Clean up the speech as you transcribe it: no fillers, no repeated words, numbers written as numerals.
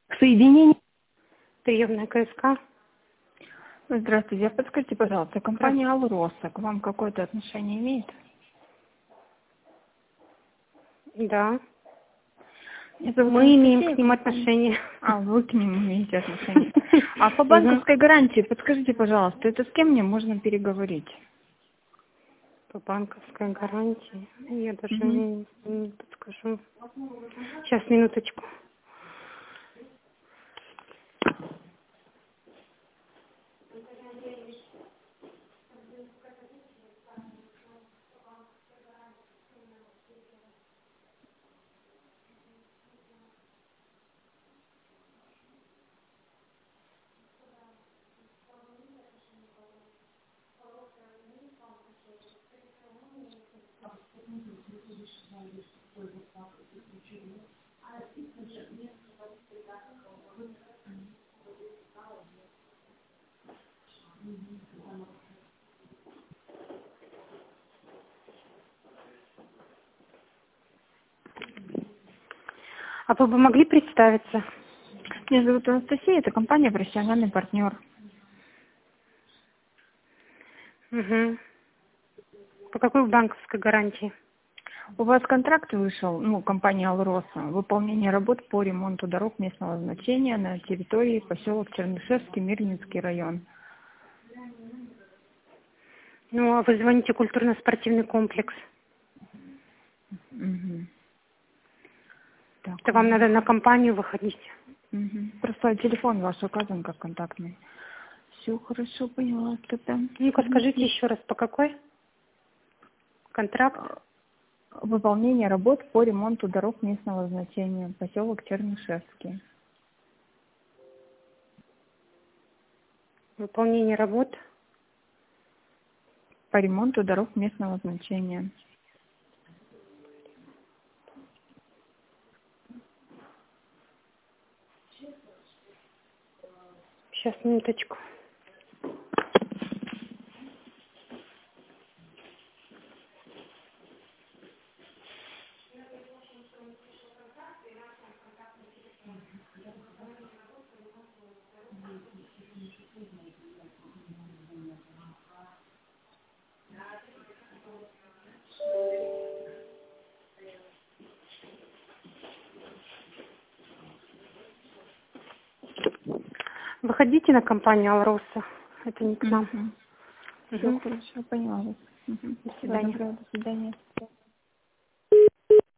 К соединению. Приемная КСК. Здравствуйте, подскажите, пожалуйста, компания Алроса к вам какое-то отношение имеет? Да. Меня зовут Мы имеем Анастасия, к ним компания- отношение. Вы к ним имеете отношение. А по банковской гарантии, подскажите, пожалуйста, это с кем мне можно переговорить? По банковской гарантии. Я даже Мгм. не подскажу. Сейчас, минуточку. А вы бы могли представиться? Меня зовут Анастасия, это компания «Профессиональный партнер». Угу. По какой банковской гарантии? У вас контракт вышел, компания Алроса, выполнение работ по ремонту дорог местного значения на территории поселок Чернышевский, Мирнинский район. Ну, а вы звоните культурно-спортивный комплекс. Мгм. Так, Это вам надо на компанию выходить. Просто телефон ваш указан как контактный. Все хорошо, поняла. Тогда. Ну-ка, скажите еще раз, по какой? Контракт? Выполнение работ по ремонту дорог местного значения, поселок Чернышевский. Выполнение работ? По ремонту дорог местного значения. Сейчас, минуточку. Выходите на компанию Алроса. Это не к нам. Все Угу. хорошо, поняла вас. До Всего свидания. доброго, до свидания.